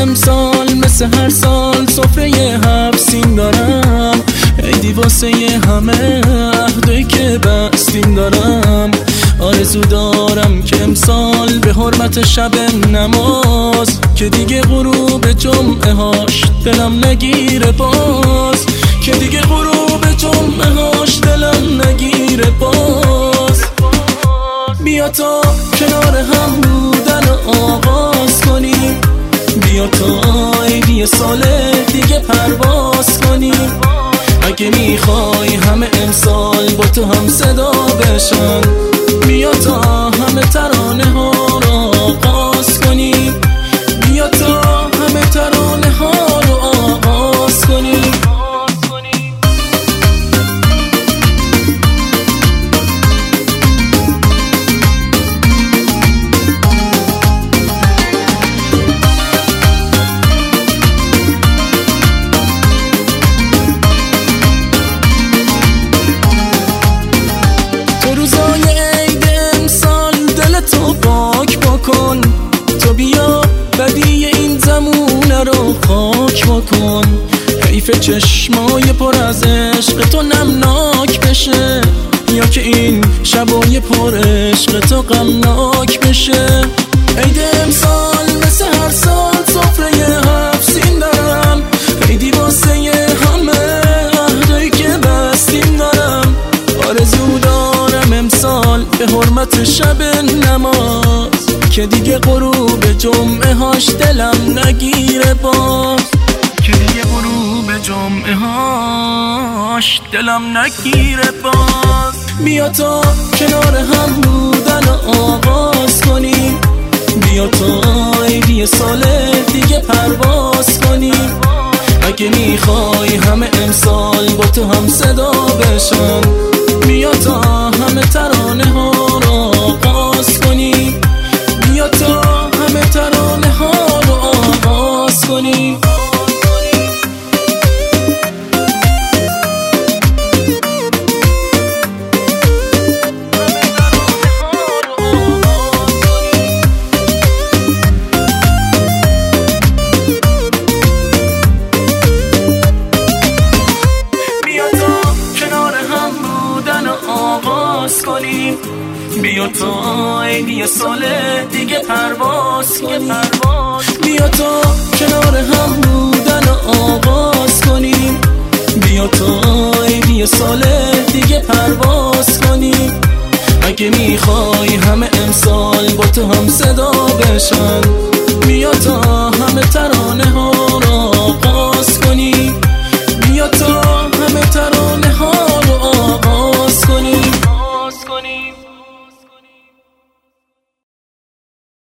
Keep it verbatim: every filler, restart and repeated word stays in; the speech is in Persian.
امسال مثل هر سال سفره هفت سین دارم، عیدی واسه همه عهدی که بستیم دارم. آرزو دارم که امسال به حرمت شب نماز که دیگه غروب جمعه هاش دلم نگیره باز، که دیگه غروب جمعه هاش دلم نگیره باز. بیا تا کنار هم بودن آغاز کنیم، بیا تا عیدی سال دیگه پرواز کنیم. اگه میخوای همه امسال با تو هم صدا بشن، بیا تا همه ترانه ها رو آغاز کنیم، بیا تا همه ترانه ها رو آغاز کنیم. تو بیا بدی این زمونه رو خاک بکن، حیف چشمای پر از عشق تو نمناک بشه، یا که این شبای پر عشق تو غمناک بشه. عید امسال مثل هر سال سفره هفت سین دارم، عیدی واسه همه عهدی که بستیم دارم. آرزو دارم امسال به حرمت شب نماز که دیگه غروب جمعه هاش دلم نگیره باز، که دیگه غروب جمعه هاش دلم نگیره باز. بیا تا کنار هم بودن آغاز کنیم، بیا تا عیدی سال دیگه پرواز کنیم. اگه میخوای همه امسال با تو هم صدا بشن، بیا تا همه ترانه ها رو آغاز کنیم، بیا تا همه ترانه ها رو آغاز کنیم. کنیم بیا تا عیدی سال دیگه پرواز کنیم، بیا تا کنار هم بودن آغاز کنیم، بیا تا عیدی سال دیگه پرواز کنیم. اگه میخوای همه امسال با تو هم صدا بشن، بیا تا همه ترانه ها